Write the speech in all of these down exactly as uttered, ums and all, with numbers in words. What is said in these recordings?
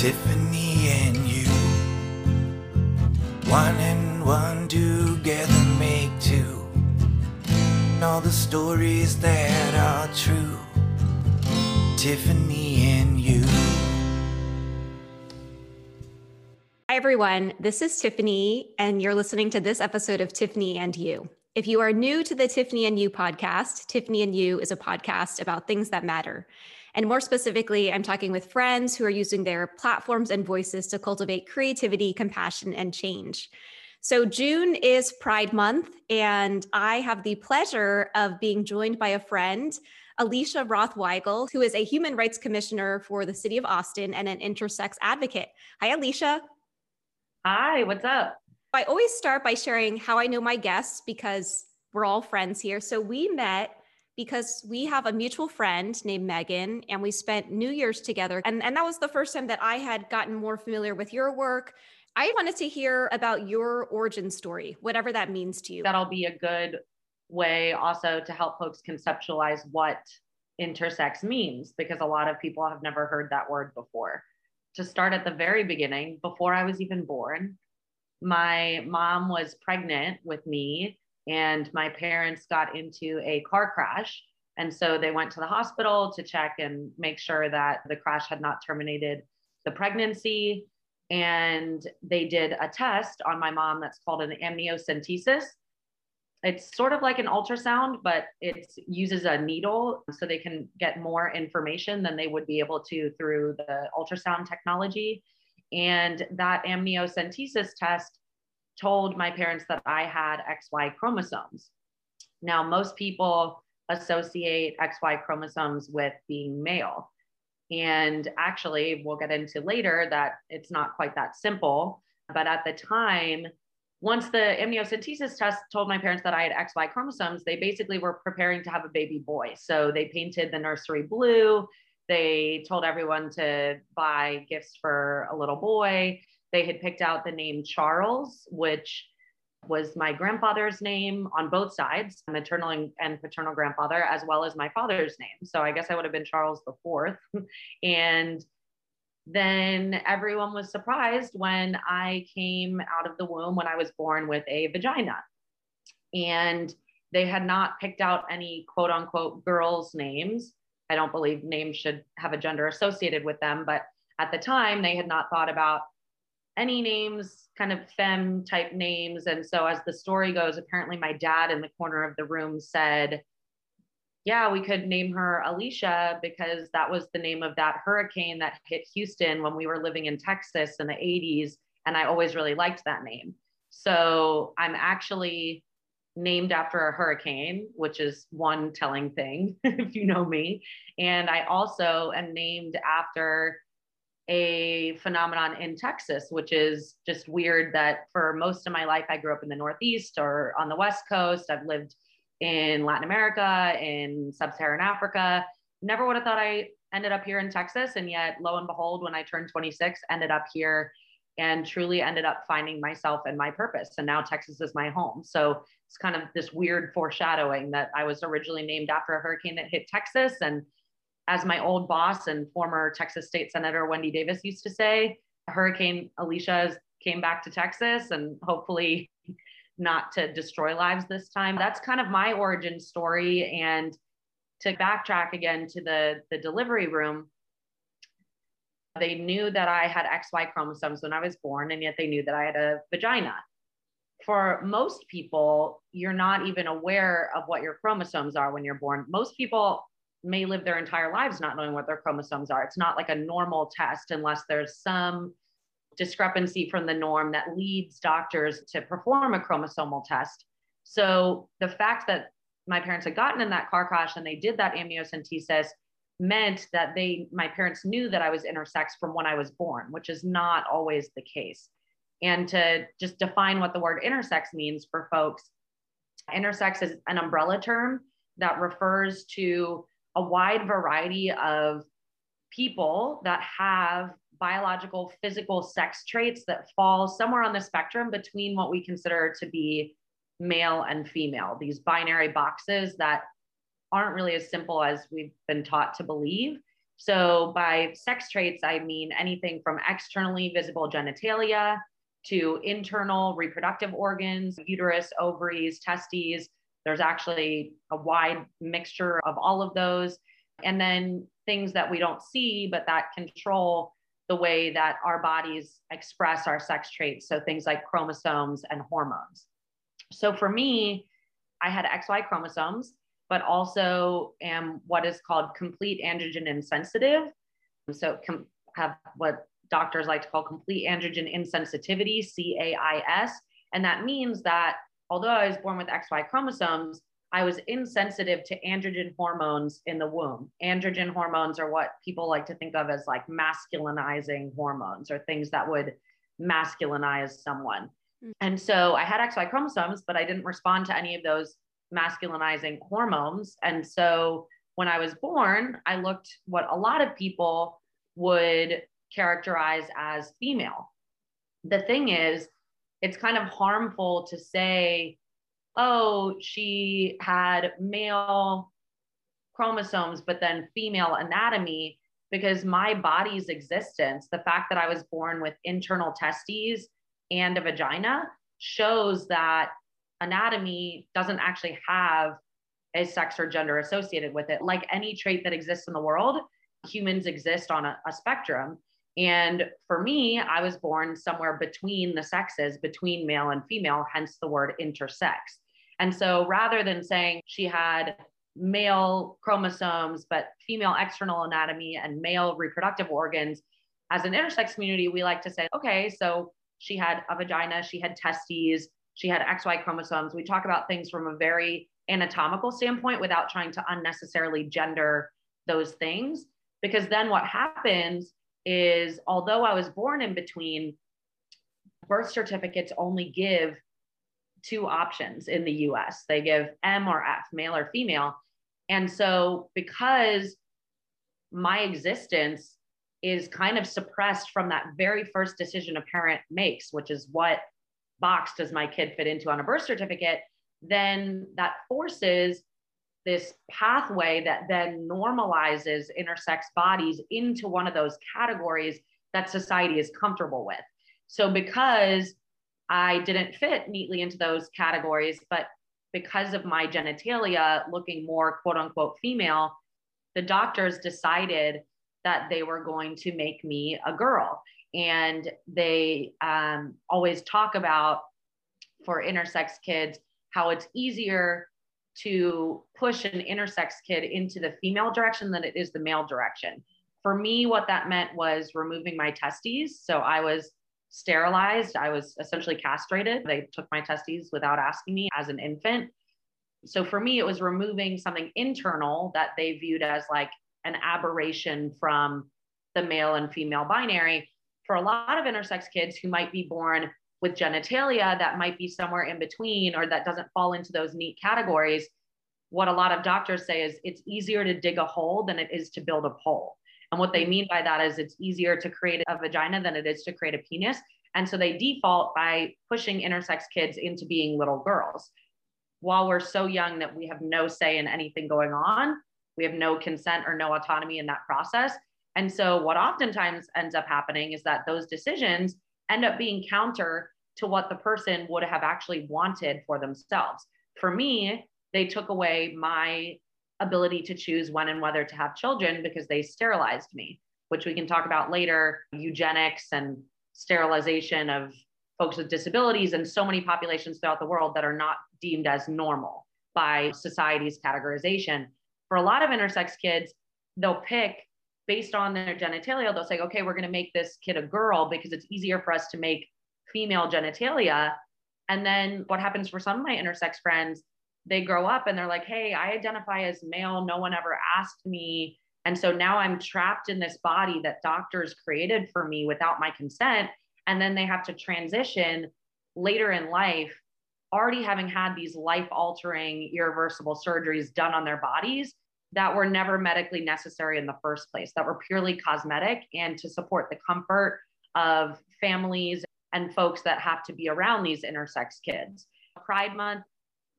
Tiffany and you, one and one together make two. All the stories that are true, Tiffany and you. Hi, everyone. This is Tiffany, and you're listening to this episode of Tiffany and You. If you are new to the Tiffany and You podcast, Tiffany and You is a podcast about things that matter. And more specifically, I'm talking with friends who are using their platforms and voices to cultivate creativity, compassion, and change. So June is Pride Month, and I have the pleasure of being joined by a friend, Alicia Roth-Weigel, who is a human rights commissioner for the city of Austin and an intersex advocate. Hi, Alicia. Hi, what's up? I always start by sharing how I know my guests because we're all friends here. So we met because we have a mutual friend named Megan, and we spent New Year's together. And, and that was the first time that I had gotten more familiar with your work. I wanted to hear about your origin story, whatever that means to you. That'll be a good way also to help folks conceptualize what intersex means, because a lot of people have never heard that word before. To start at the very beginning, before I was even born, my mom was pregnant with me, and my parents got into a car crash. And so they went to the hospital to check and make sure that the crash had not terminated the pregnancy. And they did a test on my mom that's called an amniocentesis. It's sort of like an ultrasound, but it uses a needle so they can get more information than they would be able to through the ultrasound technology. And that amniocentesis test told my parents that I had X Y chromosomes. Now, most people associate X Y chromosomes with being male. And actually, we'll get into later that it's not quite that simple. But at the time, once the amniocentesis test told my parents that I had X Y chromosomes, they basically were preparing to have a baby boy. So they painted the nursery blue. They told everyone to buy gifts for a little boy. They had picked out the name Charles, which was my grandfather's name on both sides, maternal and paternal grandfather, as well as my father's name. So I guess I would have been Charles the fourth. And then everyone was surprised when I came out of the womb when I was born with a vagina. And they had not picked out any quote unquote girls' names. I don't believe names should have a gender associated with them, but at the time they had not thought about any names, kind of femme type names. And so as the story goes, apparently my dad in the corner of the room said, yeah, we could name her Alicia because that was the name of that hurricane that hit Houston when we were living in Texas in the eighties. And I always really liked that name. So I'm actually named after a hurricane, which is one telling thing, if you know me. And I also am named after a phenomenon in Texas, which is just weird that for most of my life, I grew up in the Northeast or on the West Coast. I've lived in Latin America, in sub-Saharan Africa. Never would have thought I ended up here in Texas. And yet, lo and behold, when I turned twenty-six, ended up here and truly ended up finding myself and my purpose. And now Texas is my home. So it's kind of this weird foreshadowing that I was originally named after a hurricane that hit Texas. And as my old boss and former Texas State Senator Wendy Davis used to say, Hurricane Alicia came back to Texas, and hopefully not to destroy lives this time. That's kind of my origin story. And to backtrack again to the, the delivery room, they knew that I had X Y chromosomes when I was born, and yet they knew that I had a vagina. For most people, you're not even aware of what your chromosomes are when you're born. Most people may live their entire lives not knowing what their chromosomes are. It's not like a normal test unless there's some discrepancy from the norm that leads doctors to perform a chromosomal test. So the fact that my parents had gotten in that car crash and they did that amniocentesis meant that they, my parents knew that I was intersex from when I was born, which is not always the case. And to just define what the word intersex means for folks, intersex is an umbrella term that refers to a wide variety of people that have biological, physical sex traits that fall somewhere on the spectrum between what we consider to be male and female, these binary boxes that aren't really as simple as we've been taught to believe. So by sex traits, I mean anything from externally visible genitalia to internal reproductive organs, uterus, ovaries, testes. There's actually a wide mixture of all of those. And then things that we don't see, but that control the way that our bodies express our sex traits. So things like chromosomes and hormones. So for me, I had X Y chromosomes, but also am what is called complete androgen insensitive. So com- have what doctors like to call complete androgen insensitivity, C A I S. And that means that although I was born with X Y chromosomes, I was insensitive to androgen hormones in the womb. Androgen hormones are what people like to think of as like masculinizing hormones, or things that would masculinize someone. Mm-hmm. And so I had X Y chromosomes, but I didn't respond to any of those masculinizing hormones. And so when I was born, I looked what a lot of people would characterize as female. The thing is, it's kind of harmful to say, oh, she had male chromosomes, but then female anatomy, because my body's existence, the fact that I was born with internal testes and a vagina, shows that anatomy doesn't actually have a sex or gender associated with it. Like any trait that exists in the world, humans exist on a, a spectrum. And for me, I was born somewhere between the sexes, between male and female, hence the word intersex. And so rather than saying she had male chromosomes, but female external anatomy and male reproductive organs, as an intersex community, we like to say, okay, so she had a vagina, she had testes, she had X Y chromosomes. We talk about things from a very anatomical standpoint without trying to unnecessarily gender those things. Because then what happens is, although I was born in between, birth certificates only give two options in the U S. They give M or F, male or female. And so because my existence is kind of suppressed from that very first decision a parent makes, which is what box does my kid fit into on a birth certificate, then that forces this pathway that then normalizes intersex bodies into one of those categories that society is comfortable with. So because I didn't fit neatly into those categories, but because of my genitalia looking more quote unquote female, the doctors decided that they were going to make me a girl. And they um, always talk about, for intersex kids, how it's easier to push an intersex kid into the female direction than it is the male direction. For me, what that meant was removing my testes. So I was sterilized. I was essentially castrated. They took my testes without asking me as an infant. So for me, it was removing something internal that they viewed as like an aberration from the male and female binary. For a lot of intersex kids who might be born with genitalia that might be somewhere in between, or that doesn't fall into those neat categories, what a lot of doctors say is it's easier to dig a hole than it is to build a pole. And what they mean by that is it's easier to create a vagina than it is to create a penis. And so they default by pushing intersex kids into being little girls. While we're so young that we have no say in anything going on, we have no consent or no autonomy in that process. And so what oftentimes ends up happening is that those decisions end up being counter to what the person would have actually wanted for themselves. For me, they took away my ability to choose when and whether to have children because they sterilized me, which we can talk about later, eugenics and sterilization of folks with disabilities and so many populations throughout the world that are not deemed as normal by society's categorization. For a lot of intersex kids, they'll pick based on their genitalia. They'll say, okay, we're going to make this kid a girl because it's easier for us to make female genitalia. And then what happens for some of my intersex friends, they grow up and they're like, hey, I identify as male. No one ever asked me. And so now I'm trapped in this body that doctors created for me without my consent. And then they have to transition later in life, already having had these life-altering, irreversible surgeries done on their bodies that were never medically necessary in the first place, that were purely cosmetic and to support the comfort of families and folks that have to be around these intersex kids. Pride Month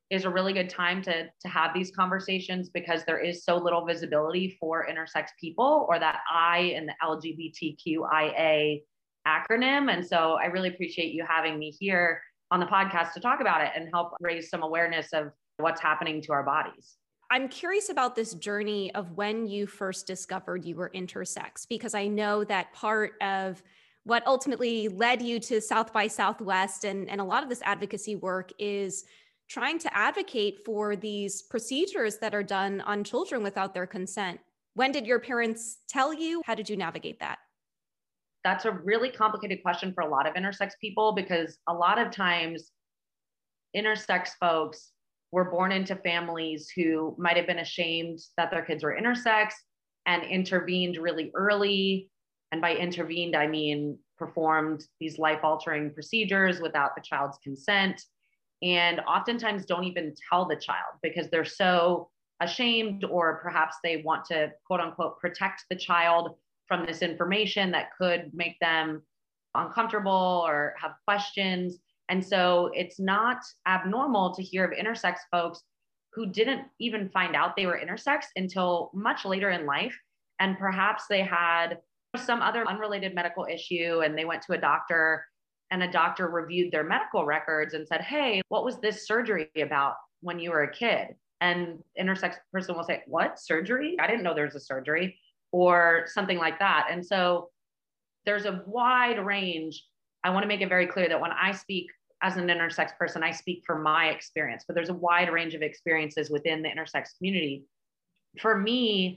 is a really good time to, to have these conversations because there is so little visibility for intersex people, or that I in the L G B T Q I A acronym. And so I really appreciate you having me here on the podcast to talk about it and help raise some awareness of what's happening to our bodies. I'm curious about this journey of when you first discovered you were intersex, because I know that part of what ultimately led you to South by Southwest and, and a lot of this advocacy work is trying to advocate for these procedures that are done on children without their consent. When did your parents tell you? How did you navigate that? That's a really complicated question for a lot of intersex people, because a lot of times intersex folks were born into families who might have been ashamed that their kids were intersex and intervened really early. And by intervened, I mean performed these life-altering procedures without the child's consent, and oftentimes don't even tell the child because they're so ashamed, or perhaps they want to, quote unquote, protect the child from this information that could make them uncomfortable or have questions. And so it's not abnormal to hear of intersex folks who didn't even find out they were intersex until much later in life. And perhaps they had some other unrelated medical issue and they went to a doctor, and a doctor reviewed their medical records and said, hey, what was this surgery about when you were a kid? And intersex person will say, what, surgery? I didn't know there was a surgery, or something like that. And so there's a wide range. I want to make it very clear that when I speak as an intersex person, I speak from my experience, but there's a wide range of experiences within the intersex community. For me,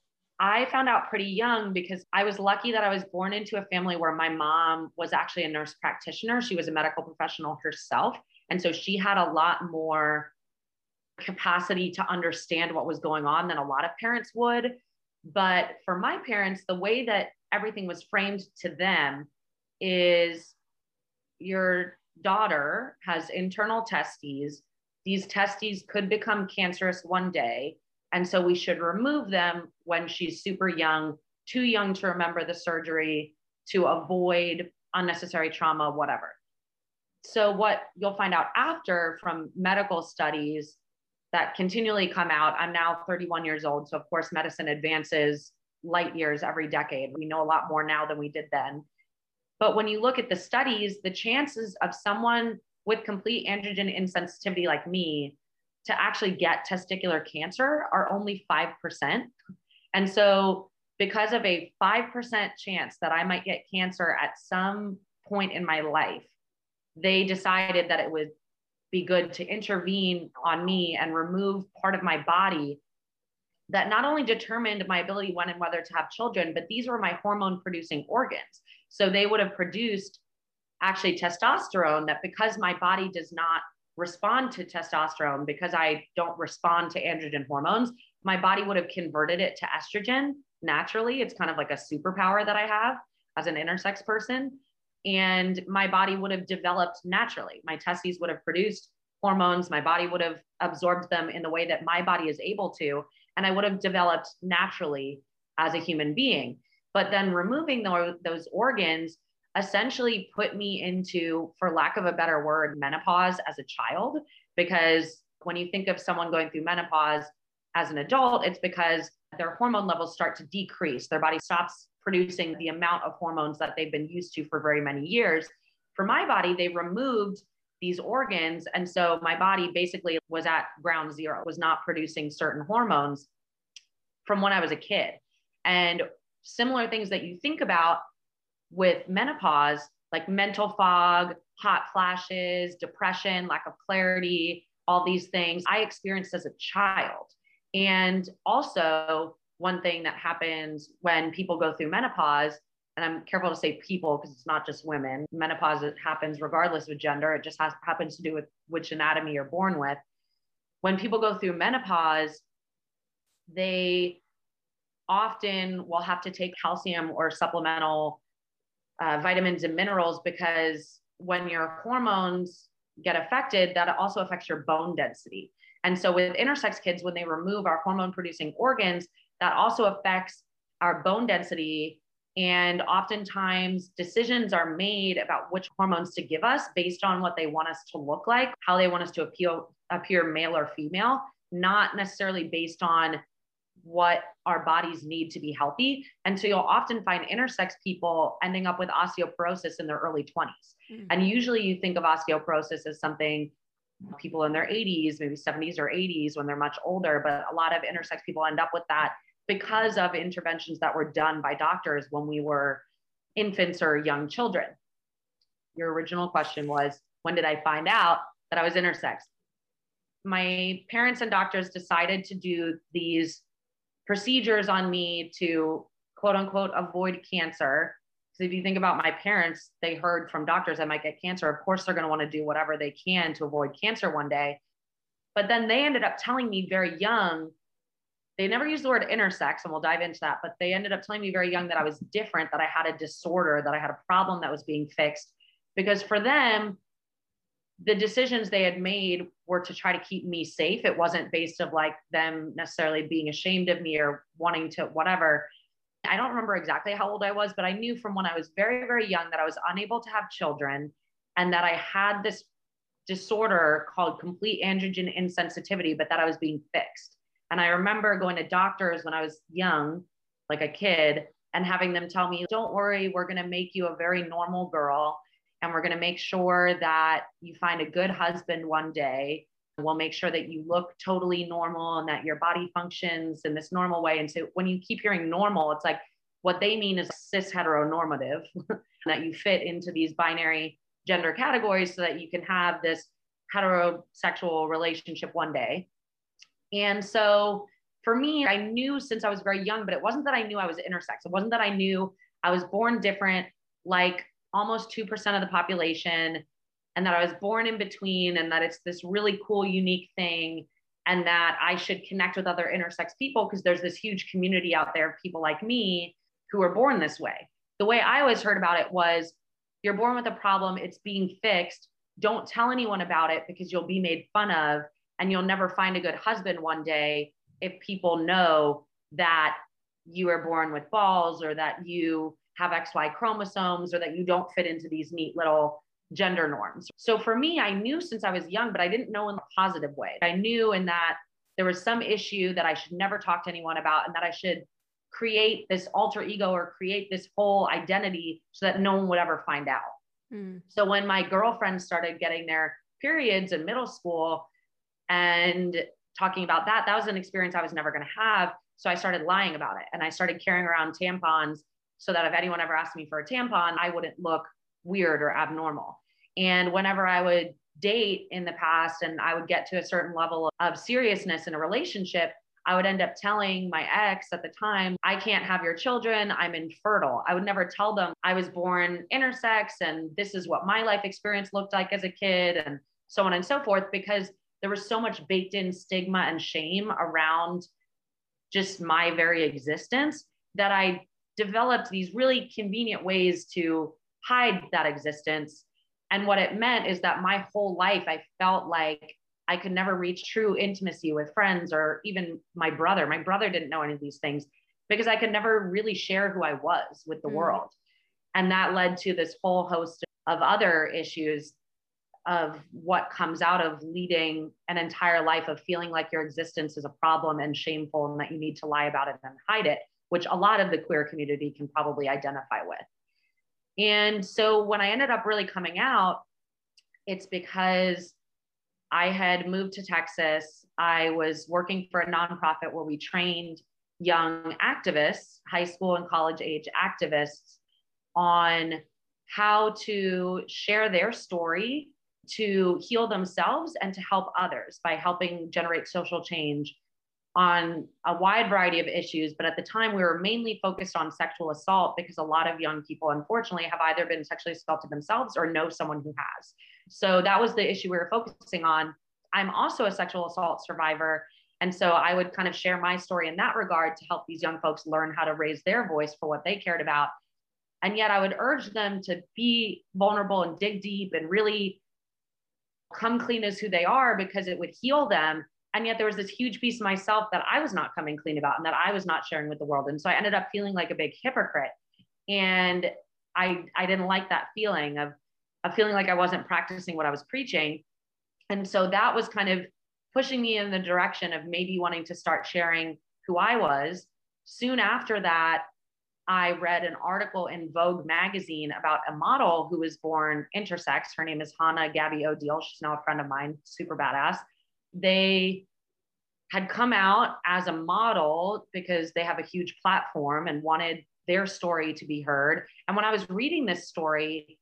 I found out pretty young because I was lucky that I was born into a family where my mom was actually a nurse practitioner. She was a medical professional herself. And so she had a lot more capacity to understand what was going on than a lot of parents would. But for my parents, the way that everything was framed to them is your daughter has internal testes. These testes could become cancerous one day. And so we should remove them when she's super young, too young to remember the surgery, to avoid unnecessary trauma, whatever. So what you'll find out after from medical studies that continually come out, I'm now thirty-one years old. So of course, medicine advances light years every decade. We know a lot more now than we did then. But when you look at the studies, the chances of someone with complete androgen insensitivity like me to actually get testicular cancer are only five percent. And so because of a five percent chance that I might get cancer at some point in my life, they decided that it would be good to intervene on me and remove part of my body that not only determined my ability when and whether to have children, but these were my hormone producing organs. So they would have produced actually testosterone, that because my body does not respond to testosterone, because I don't respond to androgen hormones, my body would have converted it to estrogen naturally. It's kind of like a superpower that I have as an intersex person. And my body would have developed naturally. My testes would have produced hormones. My body would have absorbed them in the way that my body is able to. And I would have developed naturally as a human being. But then removing the, those organs essentially put me into, for lack of a better word, menopause as a child. Because when you think of someone going through menopause as an adult, it's because their hormone levels start to decrease. Their body stops producing the amount of hormones that they've been used to for very many years. For my body, they removed these organs. And so my body basically was at ground zero, was not producing certain hormones from when I was a kid. And similar things that you think about with menopause, like mental fog, hot flashes, depression, lack of clarity, all these things I experienced as a child. And also one thing that happens when people go through menopause, and I'm careful to say people because it's not just women, menopause happens regardless of gender. It just has, happens to do with which anatomy you're born with. When people go through menopause, they often will have to take calcium or supplemental uh, vitamins and minerals, because when your hormones get affected, that also affects your bone density. And so with intersex kids, when they remove our hormone producing organs, that also affects our bone density. And oftentimes decisions are made about which hormones to give us based on what they want us to look like, how they want us to appeal appear male or female, not necessarily based on what our bodies need to be healthy. And so you'll often find intersex people ending up with osteoporosis in their early twenties. Mm. And usually you think of osteoporosis as something people in their eighties, maybe seventies or eighties when they're much older, but a lot of intersex people end up with that because of interventions that were done by doctors when we were infants or young children. Your original question was, when did I find out that I was intersex? My parents and doctors decided to do these procedures on me to quote unquote avoid cancer. Because if you think about my parents, they heard from doctors I might get cancer. Of course, they're going to want to do whatever they can to avoid cancer one day. But then they ended up telling me very young, they never used the word intersex, and we'll dive into that, but they ended up telling me very young that I was different, that I had a disorder, that I had a problem that was being fixed. Because for them, the decisions they had made were to try to keep me safe. It wasn't based of like them necessarily being ashamed of me or wanting to whatever. I don't remember exactly how old I was, but I knew from when I was very, very young that I was unable to have children and that I had this disorder called complete androgen insensitivity, but that I was being fixed. And I remember going to doctors when I was young, like a kid, and having them tell me, don't worry, we're going to make you a very normal girl. And we're going to make sure that you find a good husband one day. We'll make sure that you look totally normal and that your body functions in this normal way. And so when you keep hearing normal, it's like what they mean is cis heteronormative, that you fit into these binary gender categories so that you can have this heterosexual relationship one day. And so for me, I knew since I was very young, but it wasn't that I knew I was intersex. It wasn't that I knew I was born different, like almost two percent of the population, and that I was born in between, and that it's this really cool, unique thing, and that I should connect with other intersex people because there's this huge community out there of people like me who are born this way. The way I always heard about it was, you're born with a problem, it's being fixed. Don't tell anyone about it because you'll be made fun of, and you'll never find a good husband one day if people know that you are born with balls, or that you have X Y chromosomes, or that you don't fit into these neat little gender norms. So for me, I knew since I was young, but I didn't know in a positive way. I knew in that there was some issue that I should never talk to anyone about, and that I should create this alter ego or create this whole identity so that no one would ever find out. Mm. So when my girlfriends started getting their periods in middle school and talking about that, that was an experience I was never going to have. So I started lying about it, and I started carrying around tampons so that if anyone ever asked me for a tampon, I wouldn't look weird or abnormal. And whenever I would date in the past and I would get to a certain level of seriousness in a relationship, I would end up telling my ex at the time, I can't have your children, I'm infertile. I would never tell them I was born intersex and this is what my life experience looked like as a kid, and so on and so forth, because there was so much baked in stigma and shame around just my very existence that I developed these really convenient ways to hide that existence. And what it meant is that my whole life, I felt like I could never reach true intimacy with friends or even my brother. My brother didn't know any of these things because I could never really share who I was with the mm. world. And that led to this whole host of other issues of what comes out of leading an entire life of feeling like your existence is a problem and shameful and that you need to lie about it and hide it, which a lot of the queer community can probably identify with. And so when I ended up really coming out, it's because I had moved to Texas. I was working for a nonprofit where we trained young activists, high school and college age activists, on how to share their story, to heal themselves, and to help others by helping generate social change on a wide variety of issues. But at the time, we were mainly focused on sexual assault because a lot of young people, unfortunately, have either been sexually assaulted themselves or know someone who has. So that was the issue we were focusing on. I'm also a sexual assault survivor. And so I would kind of share my story in that regard to help these young folks learn how to raise their voice for what they cared about. And yet I would urge them to be vulnerable and dig deep and really come clean as who they are, because it would heal them. And yet there was this huge piece of myself that I was not coming clean about and that I was not sharing with the world. And so I ended up feeling like a big hypocrite. And I, I didn't like that feeling of, of feeling like I wasn't practicing what I was preaching. And so that was kind of pushing me in the direction of maybe wanting to start sharing who I was. Soon after that, I read an article in Vogue magazine about a model who was born intersex. Her name is Hannah Gabby O'Deal. She's now a friend of mine, super badass. They had come out as a model because they have a huge platform and wanted their story to be heard. And when I was reading this story,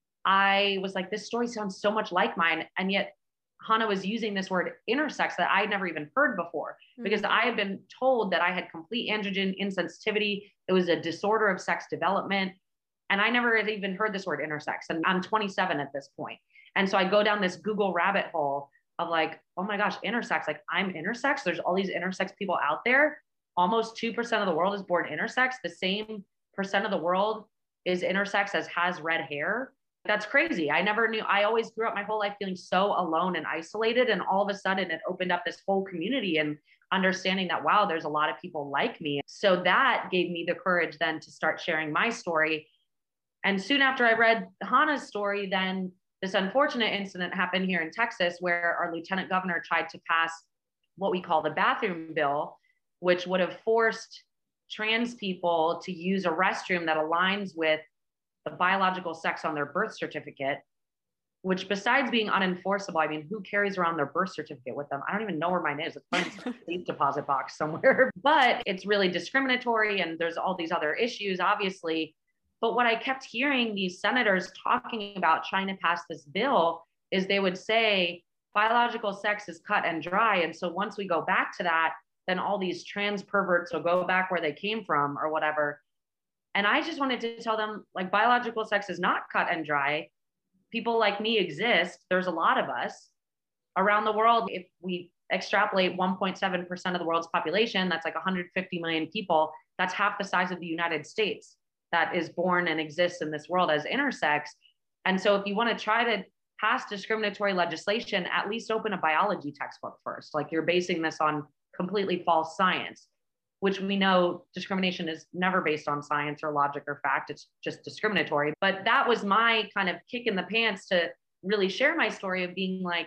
I was like, this story sounds so much like mine. And yet Hannah was using this word intersex that I had never even heard before, mm-hmm. because I had been told that I had complete androgen insensitivity. It was a disorder of sex development. And I never had even heard this word intersex. And I'm twenty-seven at this point. And so I go down this Google rabbit hole of like, oh my gosh, intersex, like I'm intersex. There's all these intersex people out there. Almost two percent of the world is born intersex. The same percent of the world is intersex as has red hair. That's crazy. I never knew. I always grew up my whole life feeling so alone and isolated. And all of a sudden it opened up this whole community and understanding that, wow, there's a lot of people like me. So that gave me the courage then to start sharing my story. And soon after I read Hannah's story, then this unfortunate incident happened here in Texas where our lieutenant governor tried to pass what we call the bathroom bill, which would have forced trans people to use a restroom that aligns with the biological sex on their birth certificate, which besides being unenforceable, I mean, who carries around their birth certificate with them? I don't even know where mine is. It's probably in a safe deposit box somewhere, but it's really discriminatory. And there's all these other issues, obviously. But what I kept hearing these senators talking about trying to pass this bill is they would say biological sex is cut and dry. And so once we go back to that, then all these trans perverts will go back where they came from or whatever. And I just wanted to tell them, like, biological sex is not cut and dry. People like me exist. There's a lot of us around the world. If we extrapolate one point seven percent of the world's population, that's like one hundred fifty million people. That's half the size of the United States that is born and exists in this world as intersex. And so if you want to try to pass discriminatory legislation, at least open a biology textbook first. Like, you're basing this on completely false science, which we know discrimination is never based on science or logic or fact. It's just discriminatory. But that was my kind of kick in the pants to really share my story of being like,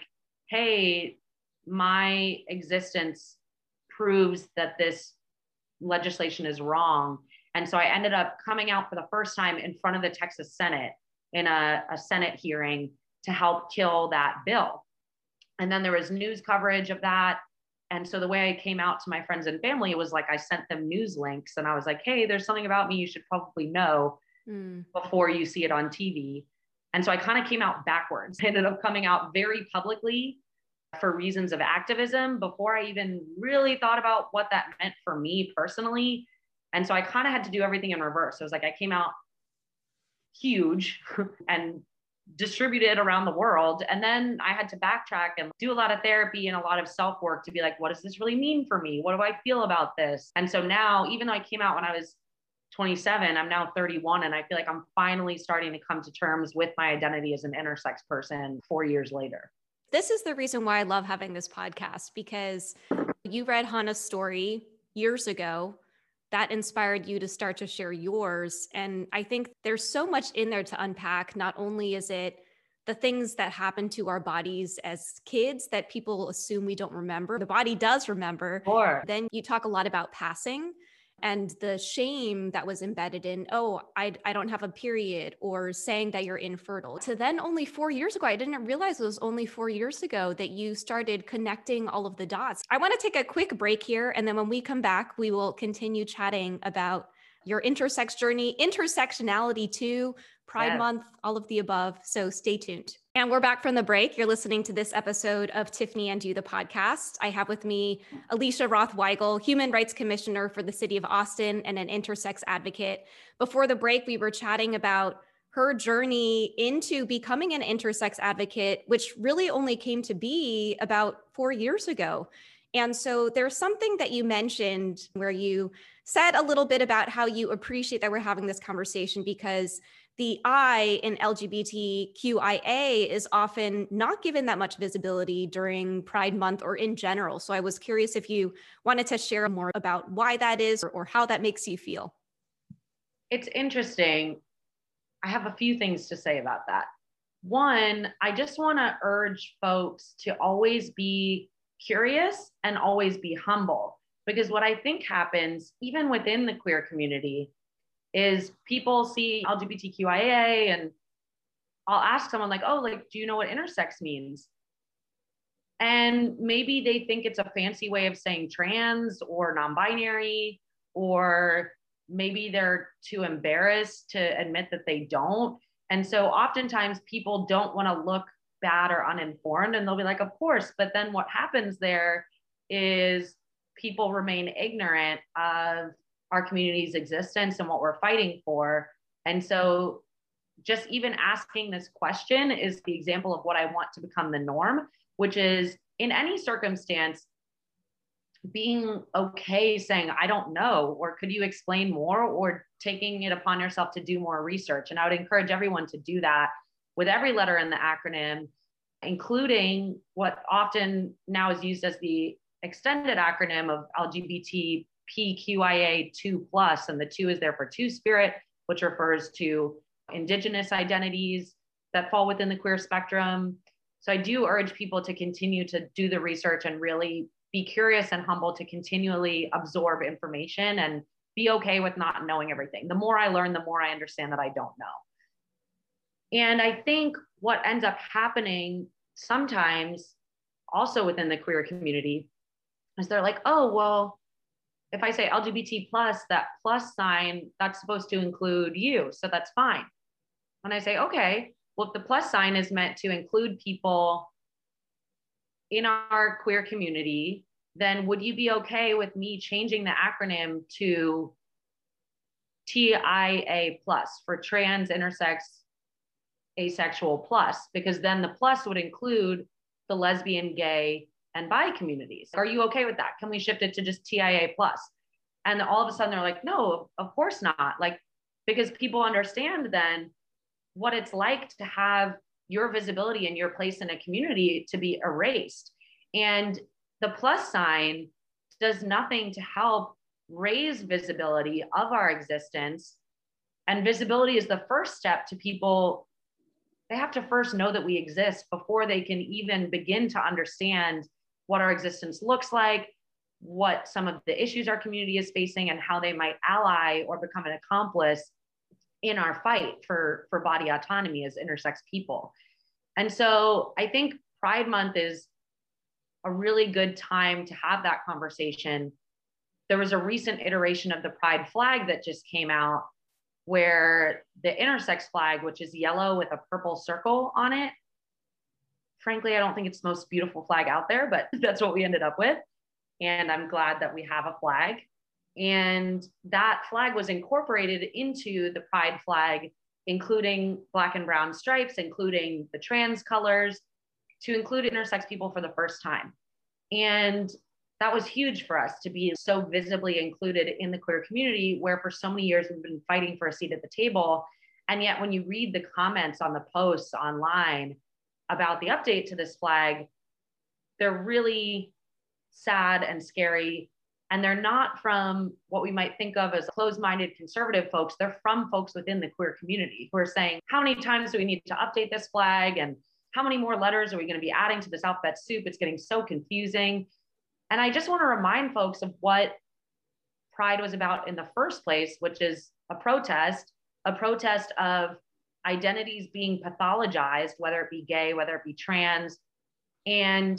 hey, my existence proves that this legislation is wrong. And so I ended up coming out for the first time in front of the Texas Senate in a, a Senate hearing to help kill that bill. And then there was news coverage of that. And so the way I came out to my friends and family was like, I sent them news links and I was like, hey, there's something about me you should probably know mm. before you see it on T V. And so I kind of came out backwards. I ended up coming out very publicly for reasons of activism before I even really thought about what that meant for me personally. And so I kind of had to do everything in reverse. So it was like, I came out huge and distributed around the world. And then I had to backtrack and do a lot of therapy and a lot of self-work to be like, what does this really mean for me? What do I feel about this? And so now, even though I came out when I was twenty-seven, I'm now thirty-one. And I feel like I'm finally starting to come to terms with my identity as an intersex person four years later. This is the reason why I love having this podcast, because you read Hannah's story years ago. That inspired you to start to share yours. And I think there's so much in there to unpack. Not only is it the things that happen to our bodies as kids that people assume we don't remember. The body does remember. Sure. Then you talk a lot about passing and the shame that was embedded in, oh, I, I don't have a period, or saying that you're infertile. To then only four years ago, I didn't realize it was only four years ago that you started connecting all of the dots. I want to take a quick break here. And then when we come back, we will continue chatting about your intersex journey, intersectionality too, Pride yes. Month, all of the above. So stay tuned. And we're back from the break. You're listening to this episode of Tiffany and You, the podcast. I have with me Alicia Roth-Weigel, Human Rights Commissioner for the City of Austin and an intersex advocate. Before the break, we were chatting about her journey into becoming an intersex advocate, which really only came to be about four years ago. And so there's something that you mentioned where you said a little bit about how you appreciate that we're having this conversation, because the I in L G B T Q I A is often not given that much visibility during Pride Month or in general. So I was curious if you wanted to share more about why that is, or, or how that makes you feel. It's interesting. I have a few things to say about that. One, I just want to urge folks to always be curious and always be humble. Because what I think happens, even within the queer community, is people see L G B T Q I A and I'll ask someone like, oh, like, do you know what intersex means? And maybe they think it's a fancy way of saying trans or non-binary, or maybe they're too embarrassed to admit that they don't. And so oftentimes people don't want to look bad or uninformed, and they'll be like, of course. But then what happens there is people remain ignorant of our community's existence and what we're fighting for. And so just even asking this question is the example of what I want to become the norm, which is in any circumstance, being okay saying, I don't know, or could you explain more, or taking it upon yourself to do more research. And I would encourage everyone to do that with every letter in the acronym, including what often now is used as the extended acronym of L G B T Q I A two plus, and the two is there for Two Spirit, which refers to Indigenous identities that fall within the queer spectrum. So I do urge people to continue to do the research and really be curious and humble to continually absorb information and be okay with not knowing everything. The more I learn, the more I understand that I don't know. And I think what ends up happening sometimes also within the queer community is they're like, oh, well, if I say L G B T plus, that plus sign, that's supposed to include you. So that's fine. And I say, okay, well, if the plus sign is meant to include people in our queer community, then would you be okay with me changing the acronym to T I A plus, for trans, intersex, asexual plus? Because then the plus would include the lesbian, gay, and bi communities. Are you okay with that? Can we shift it to just T I A plus? And all of a sudden they're like, no, of course not. Like, because people understand then what it's like to have your visibility and your place in a community to be erased. And the plus sign does nothing to help raise visibility of our existence. And visibility is the first step to people. They have to first know that we exist before they can even begin to understand what our existence looks like, what some of the issues our community is facing, and how they might ally or become an accomplice in our fight for, for body autonomy as intersex people. And so I think Pride Month is a really good time to have that conversation. There was a recent iteration of the Pride flag that just came out, where the intersex flag, which is yellow with a purple circle on it, frankly, I don't think it's the most beautiful flag out there, but that's what we ended up with. And I'm glad that we have a flag. And that flag was incorporated into the Pride flag, including black and brown stripes, including the trans colors, to include intersex people for the first time. And that was huge for us to be so visibly included in the queer community, where for so many years we've been fighting for a seat at the table. And yet when you read the comments on the posts online about the update to this flag, they're really sad and scary. And they're not from what we might think of as closed-minded conservative folks. They're from folks within the queer community who are saying, how many times do we need to update this flag? And how many more letters are we going to be adding to this alphabet soup? It's getting so confusing. And I just want to remind folks of what Pride was about in the first place, which is a protest, a protest of identities being pathologized, whether it be gay, whether it be trans, and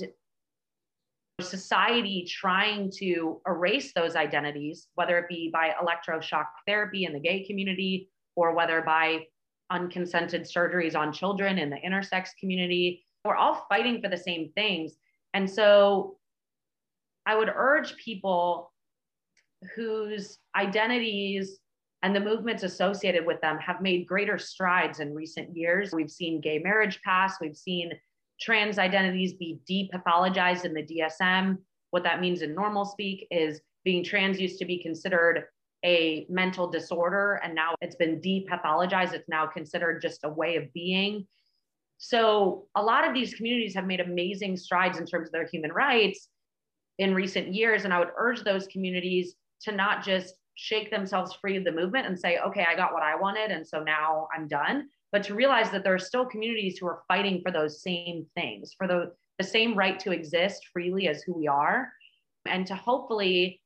society trying to erase those identities, whether it be by electroshock therapy in the gay community, or whether by unconsented surgeries on children in the intersex community. We're all fighting for the same things. And so I would urge people whose identities and the movements associated with them have made greater strides in recent years. We've seen gay marriage pass. We've seen trans identities be depathologized in the D S M. What that means in normal speak is being trans used to be considered a mental disorder, and now it's been depathologized. It's now considered just a way of being. So a lot of these communities have made amazing strides in terms of their human rights in recent years. And I would urge those communities to not just shake themselves free of the movement and say, okay, I got what I wanted, and so now I'm done, but to realize that there are still communities who are fighting for those same things, for the the same right to exist freely as who we are. And to hopefully,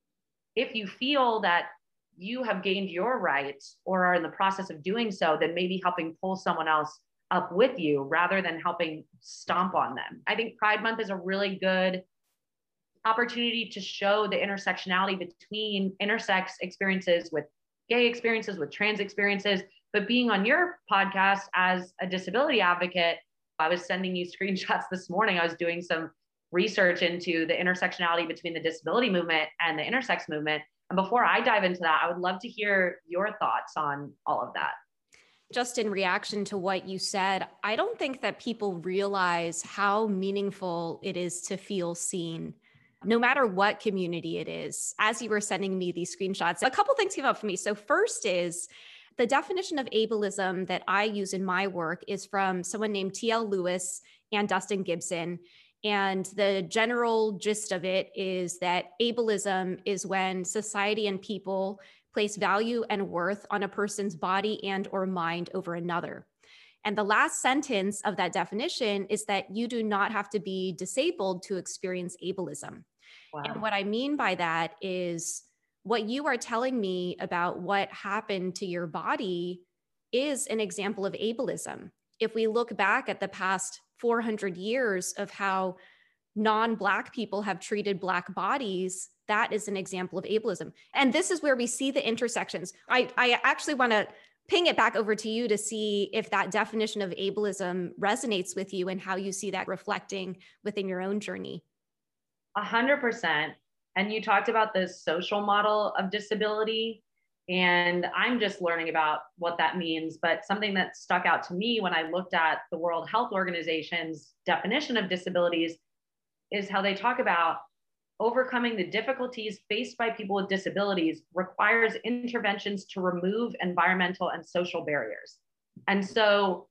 if you feel that you have gained your rights or are in the process of doing so, then maybe helping pull someone else up with you rather than helping stomp on them. I think Pride Month is a really good opportunity to show the intersectionality between intersex experiences with gay experiences, with trans experiences. But being on your podcast as a disability advocate, I was sending you screenshots this morning. I was doing some research into the intersectionality between the disability movement and the intersex movement. And before I dive into that, I would love to hear your thoughts on all of that. Just in reaction to what you said, I don't think that people realize how meaningful it is to feel seen, no matter what community it is. As you were sending me these screenshots, a couple things came up for me. So first is the definition of ableism that I use in my work is from someone named T L Lewis and Dustin Gibson. And the general gist of it is that ableism is when society and people place value and worth on a person's body and or mind over another. And the last sentence of that definition is that you do not have to be disabled to experience ableism. Wow. And what I mean by that is what you are telling me about what happened to your body is an example of ableism. If we look back at the past four hundred years of how non-Black people have treated Black bodies, that is an example of ableism. And this is where we see the intersections. I, I actually want to ping it back over to you to see if that definition of ableism resonates with you and how you see that reflecting within your own journey. A hundred percent. And you talked about the social model of disability, and I'm just learning about what that means. But something that stuck out to me when I looked at the World Health Organization's definition of disabilities is how they talk about overcoming the difficulties faced by people with disabilities requires interventions to remove environmental and social barriers. And so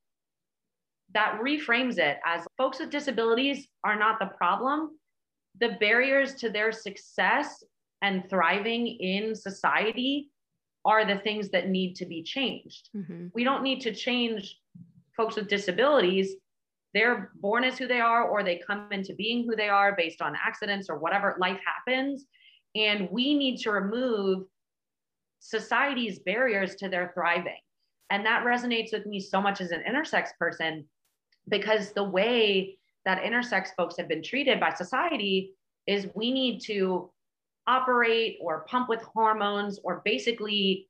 that reframes it as folks with disabilities are not the problem. The barriers to their success and thriving in society are the things that need to be changed. Mm-hmm. We don't need to change folks with disabilities. They're born as who they are, or they come into being who they are based on accidents or whatever, life happens. And we need to remove society's barriers to their thriving. And that resonates with me so much as an intersex person, because the way that intersex folks have been treated by society is we need to operate or pump with hormones or basically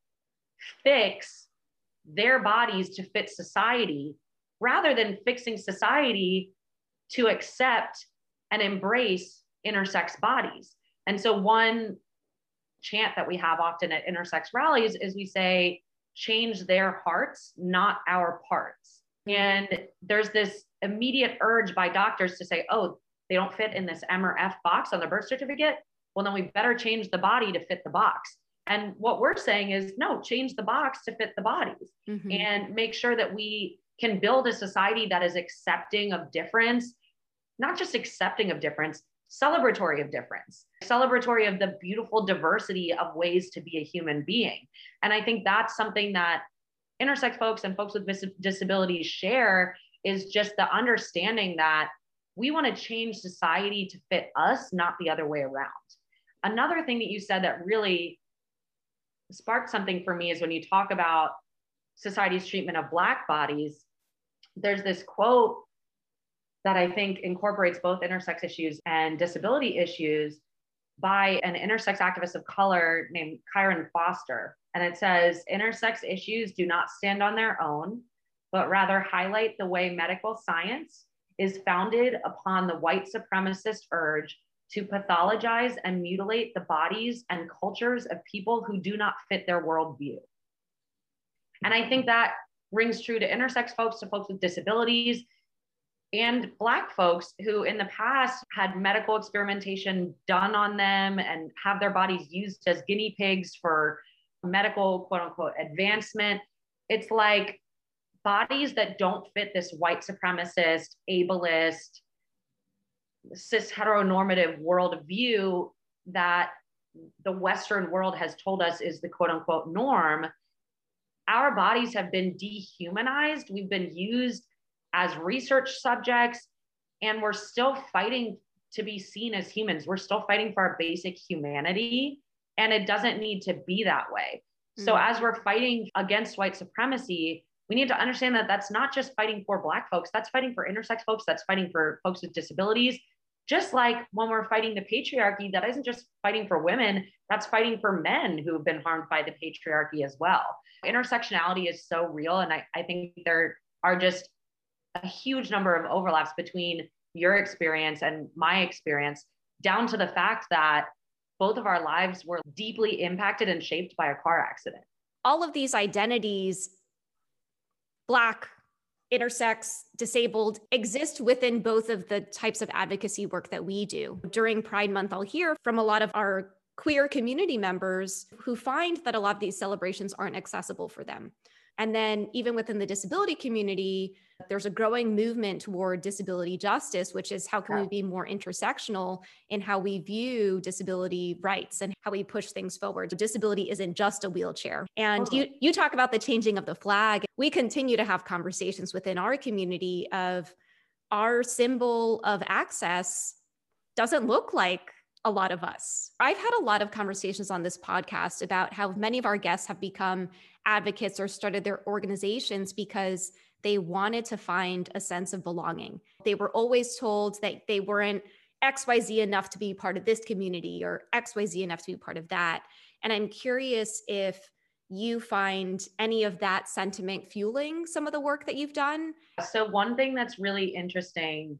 fix their bodies to fit society, rather than fixing society to accept and embrace intersex bodies. And so one chant that we have often at intersex rallies is we say, change their hearts, not our parts. And there's this immediate urge by doctors to say, oh, they don't fit in this M or F box on the birth certificate. Well, then we better change the body to fit the box. And what we're saying is, no, change the box to fit the bodies, mm-hmm. and make sure that we can build a society that is accepting of difference, not just accepting of difference, celebratory of difference, celebratory of the beautiful diversity of ways to be a human being. And I think that's something that intersex folks and folks with disabilities share, is just the understanding that we want to change society to fit us, not the other way around. Another thing that you said that really sparked something for me is when you talk about society's treatment of Black bodies, there's this quote that I think incorporates both intersex issues and disability issues by an intersex activist of color named Kyron Foster. And it says, intersex issues do not stand on their own, but rather highlight the way medical science is founded upon the white supremacist urge to pathologize and mutilate the bodies and cultures of people who do not fit their worldview. And I think that rings true to intersex folks, to folks with disabilities, and Black folks who in the past had medical experimentation done on them and have their bodies used as guinea pigs for medical, quote unquote, advancement. It's like bodies that don't fit this white supremacist, ableist, cis heteronormative worldview that the Western world has told us is the quote unquote norm. Our bodies have been dehumanized. We've been used as research subjects And we're still fighting to be seen as humans. We're still fighting for our basic humanity. And it doesn't need to be that way. Mm-hmm. So as we're fighting against white supremacy, we need to understand that that's not just fighting for Black folks, that's fighting for intersex folks, that's fighting for folks with disabilities. Just like when we're fighting the patriarchy, that isn't just fighting for women, that's fighting for men who have been harmed by the patriarchy as well. Intersectionality is so real. And I, I think there are just a huge number of overlaps between your experience and my experience, down to the fact that both of our lives were deeply impacted and shaped by a car accident. All of these identities, Black, intersex, disabled, exist within both of the types of advocacy work that we do. During Pride Month, I'll hear from a lot of our queer community members who find that a lot of these celebrations aren't accessible for them. And then even within the disability community, there's a growing movement toward disability justice, which is how can we be more intersectional in how we view disability rights and how we push things forward. So disability isn't just a wheelchair. And okay. you, you talk about the changing of the flag. We continue to have conversations within our community of our symbol of access doesn't look like a lot of us. I've had a lot of conversations on this podcast about how many of our guests have become advocates or started their organizations because they wanted to find a sense of belonging. They were always told that they weren't X Y Z enough to be part of this community or X Y Z enough to be part of that. And I'm curious if you find any of that sentiment fueling some of the work that you've done. So one thing that's really interesting,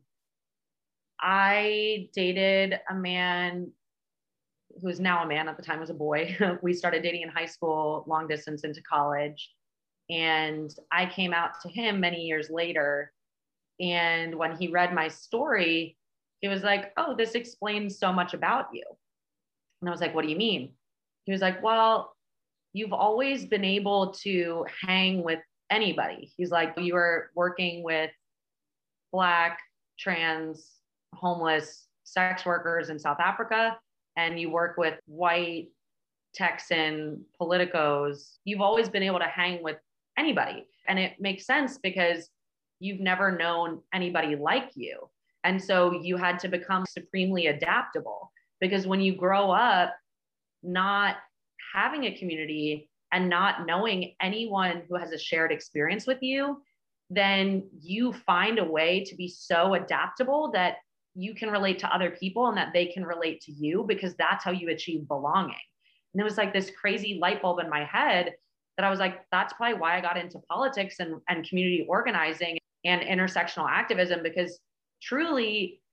I dated a man who's now a man, at the time was a boy. We started dating in high school, long distance into college. And I came out to him many years later. And when he read my story, he was like, oh, this explains so much about you. And I was like, what do you mean? He was like, well, you've always been able to hang with anybody. He's like, you were working with Black, trans, homeless sex workers in South Africa, and you work with white Texan politicos. You've always been able to hang with anybody. And it makes sense because you've never known anybody like you. And so you had to become supremely adaptable, because when you grow up not having a community and not knowing anyone who has a shared experience with you, then you find a way to be so adaptable that you can relate to other people and that they can relate to you, because that's how you achieve belonging. And it was like this crazy light bulb in my head that I was like, that's probably why I got into politics and, and community organizing and intersectional activism, because truly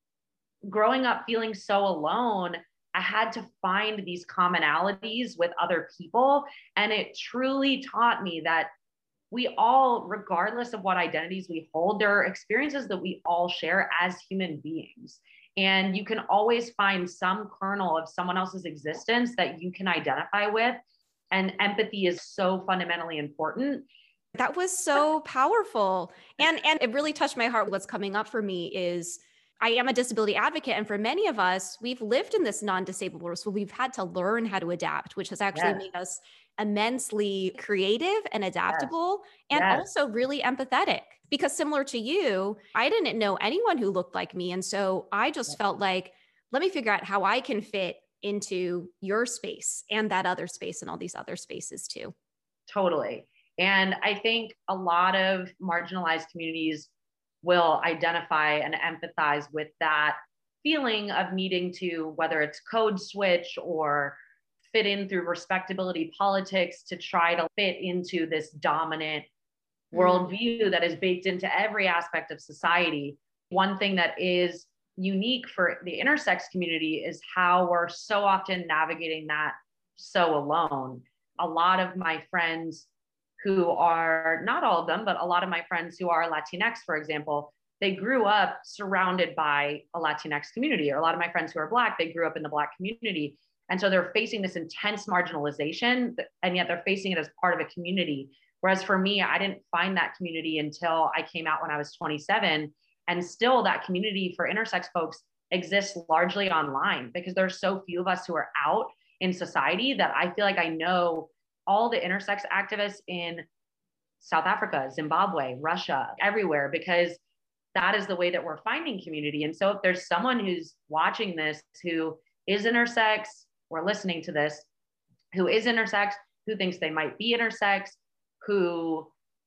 growing up feeling so alone, I had to find these commonalities with other people. And it truly taught me that we all, regardless of what identities we hold, there are experiences that we all share as human beings. And you can always find some kernel of someone else's existence that you can identify with. And empathy is so fundamentally important. That was so powerful. And, and it really touched my heart. What's coming up for me is I am a disability advocate. And for many of us, we've lived in this non-disabled world. So we've had to learn how to adapt, which has actually yes. made us immensely creative and adaptable yes. and yes. also really empathetic. Because similar to you, I didn't know anyone who looked like me. And so I just yes. felt like, let me figure out how I can fit into your space and that other space and all these other spaces too. Totally. And I think a lot of marginalized communities will identify and empathize with that feeling of needing to, whether it's code switch or fit in through respectability politics to try to fit into this dominant worldview that is baked into every aspect of society. One thing that is unique for the intersex community is how we're so often navigating that so alone. A lot of my friends who are, not all of them, but a lot of my friends who are Latinx, for example, they grew up surrounded by a Latinx community, or a lot of my friends who are Black, they grew up in the Black community. And so they're facing this intense marginalization, and yet they're facing it as part of a community. Whereas for me, I didn't find that community until I came out when I was twenty-seven. And still that community for intersex folks exists largely online, because there's so few of us who are out in society that I feel like I know all the intersex activists in South Africa, Zimbabwe, Russia, everywhere, because that is the way that we're finding community. And so if there's someone who's watching this who is intersex or listening to this, who is intersex, who thinks they might be intersex, who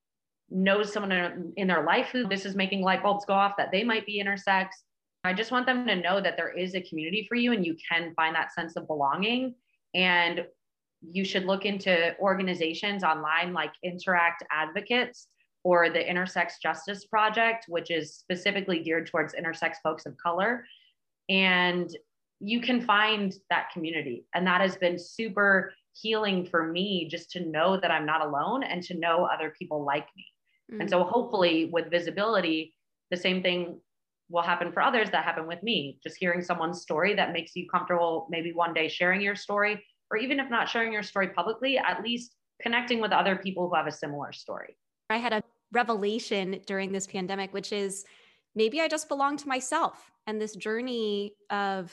knows someone in, in their life who this is making light bulbs go off that they might be intersex, I just want them to know that there is a community for you and you can find that sense of belonging. And you should look into organizations online like Interact Advocates or the Intersex Justice Project, which is specifically geared towards intersex folks of color. And you can find that community. And that has been super healing for me, just to know that I'm not alone and to know other people like me. Mm-hmm. And so hopefully with visibility, the same thing will happen for others that happen with me. Just hearing someone's story that makes you comfortable, maybe one day sharing your story, or even if not sharing your story publicly, at least connecting with other people who have a similar story. I had a revelation during this pandemic, which is maybe I just belong to myself. And this journey of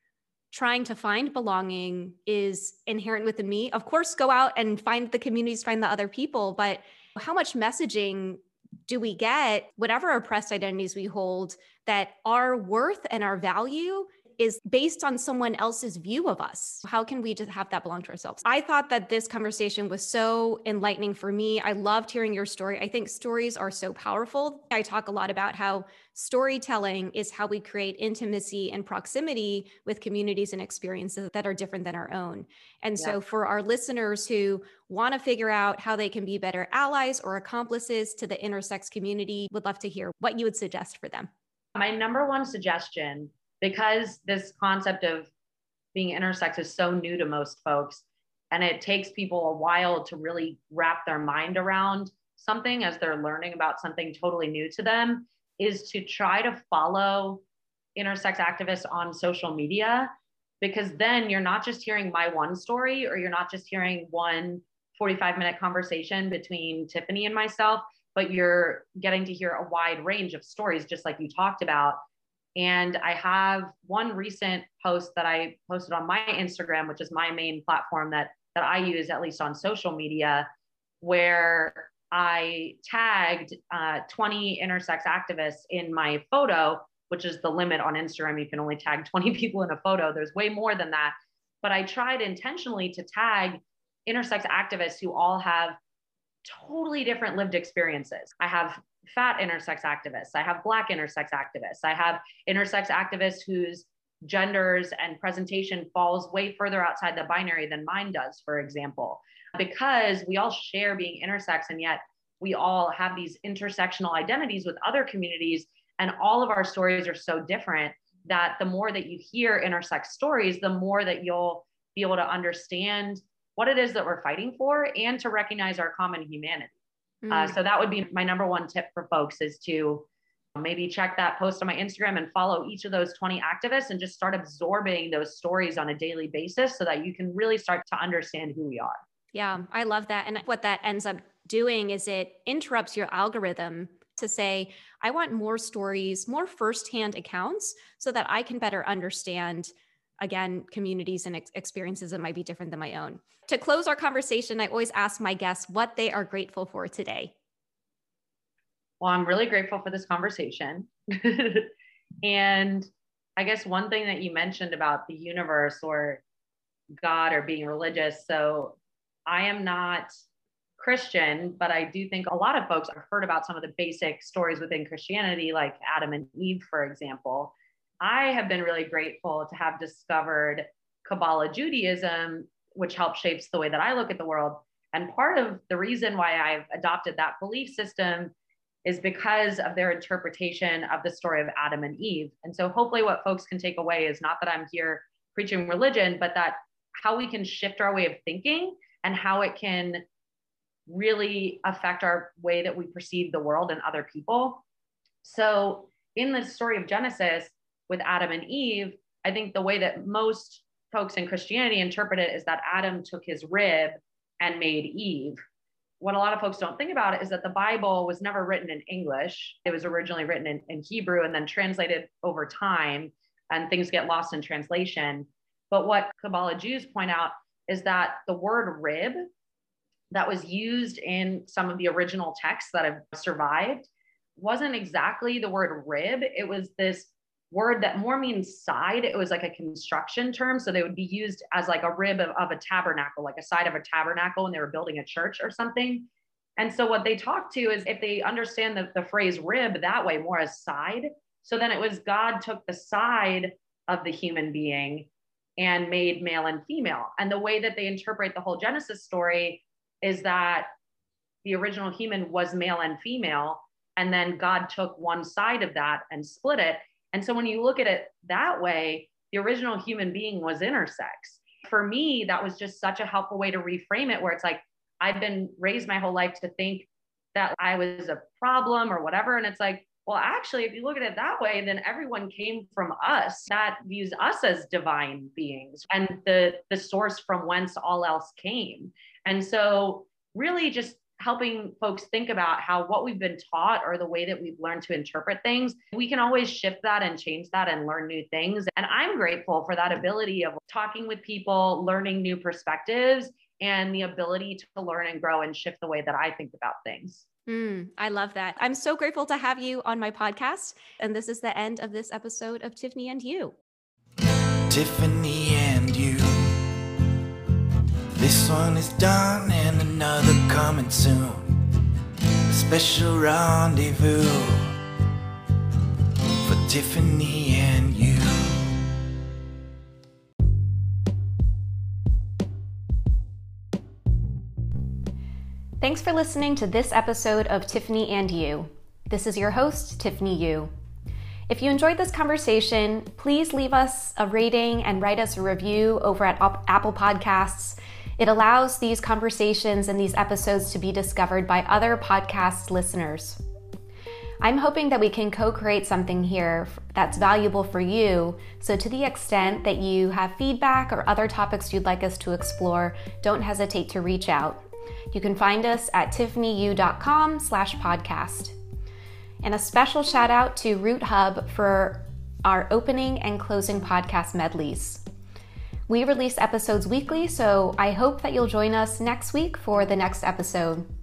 trying to find belonging is inherent within me. Of course, go out and find the communities, find the other people, but how much messaging do we get, whatever oppressed identities we hold, that our worth and our value is based on someone else's view of us? How can we just have that belong to ourselves? I thought that this conversation was so enlightening for me. I loved hearing your story. I think stories are so powerful. I talk a lot about how storytelling is how we create intimacy and proximity with communities and experiences that are different than our own. And yeah. So for our listeners who want to figure out how they can be better allies or accomplices to the intersex community, would love to hear what you would suggest for them. My number one suggestion, because this concept of being intersex is so new to most folks, and it takes people a while to really wrap their mind around something as they're learning about something totally new to them, is to try to follow intersex activists on social media, because then you're not just hearing my one story, or you're not just hearing one forty-five minute conversation between Tiffany and myself, but you're getting to hear a wide range of stories, just like you talked about. And I have one recent post that I posted on my Instagram, which is my main platform that, that I use, at least on social media, where I tagged uh, twenty intersex activists in my photo, which is the limit on Instagram. You can only tag twenty people in a photo. There's way more than that. But I tried intentionally to tag intersex activists who all have totally different lived experiences. I have fat intersex activists. I have Black intersex activists. I have intersex activists whose genders and presentation falls way further outside the binary than mine does, for example, because we all share being intersex, and yet we all have these intersectional identities with other communities, and all of our stories are so different that the more that you hear intersex stories, the more that you'll be able to understand what it is that we're fighting for and to recognize our common humanity. Mm. Uh, so that would be my number one tip for folks, is to maybe check that post on my Instagram and follow each of those twenty activists and just start absorbing those stories on a daily basis so that you can really start to understand who we are. Yeah, I love that. And what that ends up doing is it interrupts your algorithm to say, I want more stories, more firsthand accounts so that I can better understand, again, communities and ex- experiences that might be different than my own. To close our conversation, I always ask my guests what they are grateful for today. Well, I'm really grateful for this conversation. And I guess one thing that you mentioned about the universe or God or being religious. So I am not Christian, but I do think a lot of folks have heard about some of the basic stories within Christianity, like Adam and Eve, for example. I have been really grateful to have discovered Kabbalah Judaism, which helps shapes the way that I look at the world. And part of the reason why I've adopted that belief system is because of their interpretation of the story of Adam and Eve. And so hopefully what folks can take away is not that I'm here preaching religion, but that how we can shift our way of thinking and how it can really affect our way that we perceive the world and other people. So in the story of Genesis with Adam and Eve, I think the way that most folks in Christianity interpret it is that Adam took his rib and made Eve. What a lot of folks don't think about is that the Bible was never written in English. It was originally written in, in Hebrew and then translated over time, and things get lost in translation. But what Kabbalah Jews point out is that the word rib that was used in some of the original texts that have survived wasn't exactly the word rib. It was this word that more means side. It was like a construction term. So they would be used as like a rib of, of a tabernacle, like a side of a tabernacle when they were building a church or something. And so what they talk to is if they understand the, the phrase rib that way, more as side. So then it was God took the side of the human being and made male and female. And the way that they interpret the whole Genesis story is that the original human was male and female, and then God took one side of that and split it. And so when you look at it that way, the original human being was intersex. For me, that was just such a helpful way to reframe it, where it's like, I've been raised my whole life to think that I was a problem or whatever. And it's like, well, actually, if you look at it that way, then everyone came from us. That views us as divine beings and the, the source from whence all else came. And so really just helping folks think about how what we've been taught or the way that we've learned to interpret things, we can always shift that and change that and learn new things. And I'm grateful for that ability of talking with people, learning new perspectives, and the ability to learn and grow and shift the way that I think about things. Mm, I love that. I'm so grateful to have you on my podcast. And this is the end of this episode of Tiffany and You. Tiffany and You. This one is done and another coming soon. A special rendezvous for Tiffany and You. Thanks for listening to this episode of Tiffany and You. This is your host, Tiffany You. If you enjoyed this conversation, please leave us a rating and write us a review over at Apple Podcasts. It allows these conversations and these episodes to be discovered by other podcast listeners. I'm hoping that we can co-create something here that's valuable for you. So to the extent that you have feedback or other topics you'd like us to explore, don't hesitate to reach out. You can find us at tiffanyu.com slash podcast. And a special shout out to Root Hub for our opening and closing podcast medleys. We release episodes weekly, so I hope that you'll join us next week for the next episode.